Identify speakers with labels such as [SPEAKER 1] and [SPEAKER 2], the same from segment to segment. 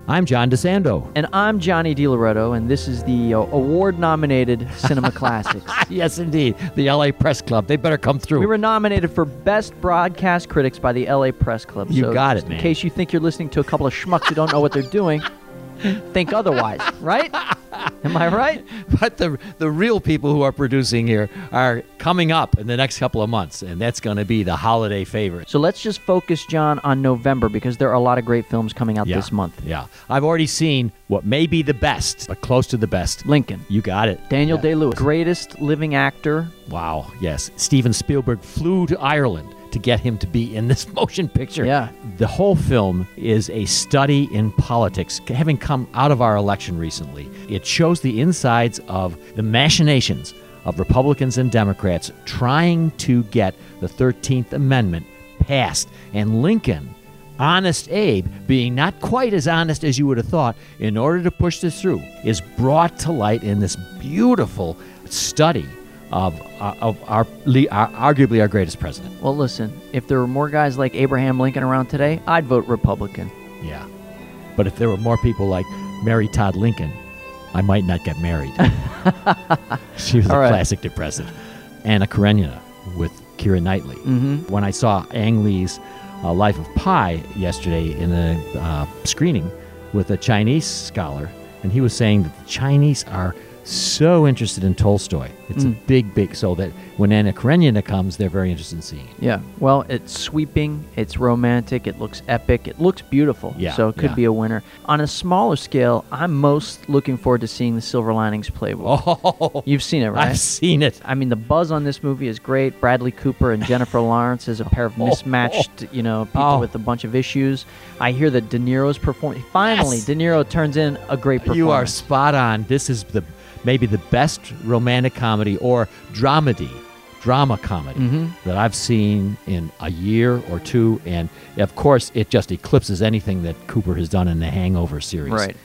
[SPEAKER 1] I'm John DeSando.
[SPEAKER 2] And I'm Johnny DiLoretto, and this is the award-nominated Cinema Classics.
[SPEAKER 1] Yes, indeed. The LA Press Club. They better come through.
[SPEAKER 2] We were nominated for Best Broadcast Critics by the LA Press Club.
[SPEAKER 1] You got it, man.
[SPEAKER 2] In case you think you're listening to a couple of schmucks who don't know what they're doing, think otherwise, right? Am I right?
[SPEAKER 1] But the real people who are producing here are coming up in the next couple of months, and that's going to be the holiday favorite.
[SPEAKER 2] So let's just focus, John, on November, because there are a lot of great films coming out this month.
[SPEAKER 1] Yeah. I've already seen what may be the best, but close to the best.
[SPEAKER 2] Lincoln.
[SPEAKER 1] You got it.
[SPEAKER 2] Daniel Day-Lewis. Greatest living actor.
[SPEAKER 1] Wow, yes. Steven Spielberg flew to Ireland to get him to be in this motion picture.
[SPEAKER 2] Yeah.
[SPEAKER 1] The whole film is a study in politics, having come out of our election recently. It shows the insides of the machinations of Republicans and Democrats trying to get the 13th Amendment passed. And Lincoln, Honest Abe, being not quite as honest as you would have thought, in order to push this through, is brought to light in this beautiful study of arguably our greatest president.
[SPEAKER 2] Well, listen, if there were more guys like Abraham Lincoln around today, I'd vote Republican.
[SPEAKER 1] Yeah. But if there were more people like Mary Todd Lincoln, I might not get married. She was a classic depressive. Anna Karenina with Keira Knightley.
[SPEAKER 2] Mm-hmm.
[SPEAKER 1] When I saw Ang Lee's Life of Pi yesterday in a screening with a Chinese scholar, and he was saying that the Chinese are so interested in Tolstoy. It's a big, so that when Anna Karenina comes, they're very interested in seeing it.
[SPEAKER 2] Yeah. Well, it's sweeping, it's romantic, it looks epic, it looks beautiful.
[SPEAKER 1] Yeah,
[SPEAKER 2] so it could be a winner. On a smaller scale, I'm most looking forward to seeing the Silver Linings Playbook.
[SPEAKER 1] Oh,
[SPEAKER 2] you've seen it, right?
[SPEAKER 1] I've seen it.
[SPEAKER 2] I mean, the buzz on this movie is great. Bradley Cooper and Jennifer Lawrence as a pair of mismatched, people with a bunch of issues. I hear that De Niro's performing. Finally, De Niro turns in a great performance.
[SPEAKER 1] You are spot on. This is maybe the best romantic comedy or drama comedy that I've seen in a year or two, and of course it just eclipses anything that Cooper has done in the Hangover series.
[SPEAKER 2] Right.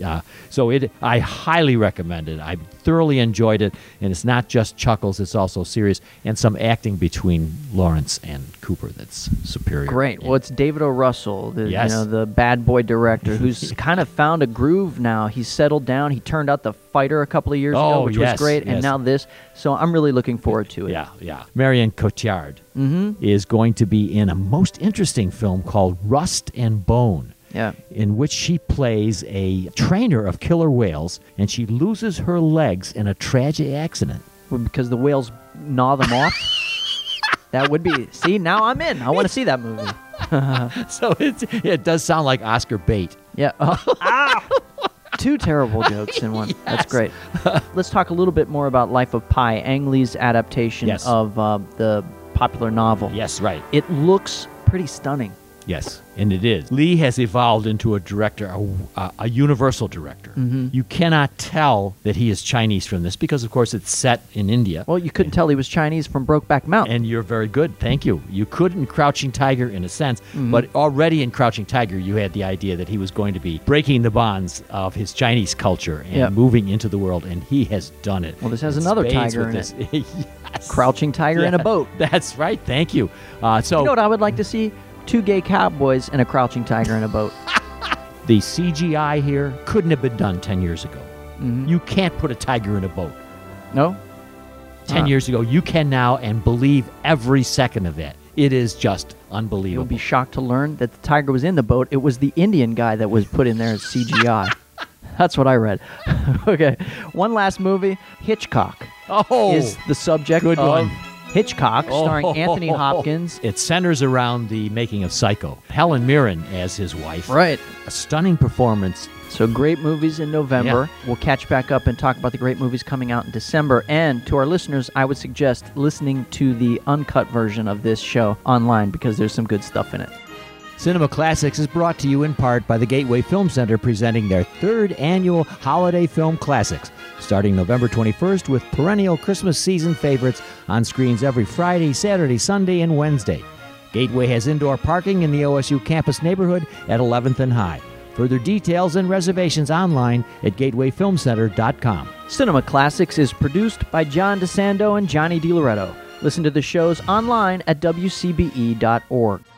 [SPEAKER 1] I highly recommend it. I thoroughly enjoyed it, and it's not just chuckles, it's also serious, and some acting between Lawrence and Cooper that's superior.
[SPEAKER 2] Great. Well, it's David O. Russell,
[SPEAKER 1] Yes.
[SPEAKER 2] the bad boy director, who's kind of found a groove now. He's settled down. He turned out The Fighter a couple of years ago, which was great, and now this. So I'm really looking forward to it.
[SPEAKER 1] Yeah. Marion Cotillard is going to be in a most interesting film called Rust and Bone.
[SPEAKER 2] Yeah.
[SPEAKER 1] In which she plays a trainer of killer whales, and she loses her legs in a tragic accident.
[SPEAKER 2] Well, because the whales gnaw them off? That would be... See, now I'm in. I want to see that movie.
[SPEAKER 1] So it does sound like Oscar bait.
[SPEAKER 2] Yeah. Two terrible jokes in one. Yes. That's great. Let's talk a little bit more about Life of Pi, Ang Lee's adaptation of the popular novel.
[SPEAKER 1] Yes, right.
[SPEAKER 2] It looks pretty stunning.
[SPEAKER 1] Yes, and it is. Lee has evolved into a director, a universal director. You cannot tell that he is Chinese from this because, of course, it's set in India.
[SPEAKER 2] Well, you couldn't tell he was Chinese from Brokeback Mountain.
[SPEAKER 1] And you're very good. Thank you. You could in Crouching Tiger in a sense, but already in Crouching Tiger, you had the idea that he was going to be breaking the bonds of his Chinese culture and moving into the world, and he has done it.
[SPEAKER 2] Well, this has another tiger in it. Yes. Crouching Tiger in a boat.
[SPEAKER 1] That's right. Thank you. So
[SPEAKER 2] you know what I would like to see? 2 gay cowboys and a crouching tiger in a boat.
[SPEAKER 1] The CGI here couldn't have been done 10 years ago. You can't put a tiger in a boat.
[SPEAKER 2] No?
[SPEAKER 1] 10 years ago. You can now, and believe every second of that. It is just unbelievable.
[SPEAKER 2] You'll be shocked to learn that the tiger was in the boat. It was the Indian guy that was put in there as CGI. That's what I read. Okay. One last movie, Hitchcock. Is the subject of Hitchcock, starring Anthony Hopkins.
[SPEAKER 1] It centers around the making of Psycho. Helen Mirren as his wife.
[SPEAKER 2] Right.
[SPEAKER 1] A stunning performance.
[SPEAKER 2] So great movies in November. Yeah. We'll catch back up and talk about the great movies coming out in December. And to our listeners, I would suggest listening to the uncut version of this show online because there's some good stuff in it.
[SPEAKER 1] Cinema Classics is brought to you in part by the Gateway Film Center, presenting their 3rd annual Holiday Film Classics, starting November 21st with perennial Christmas season favorites on screens every Friday, Saturday, Sunday, and Wednesday. Gateway has indoor parking in the OSU campus neighborhood at 11th and High. Further details and reservations online at gatewayfilmcenter.com.
[SPEAKER 2] Cinema Classics is produced by John DeSando and Johnny DiLoretto. Listen to the shows online at WCBE.org.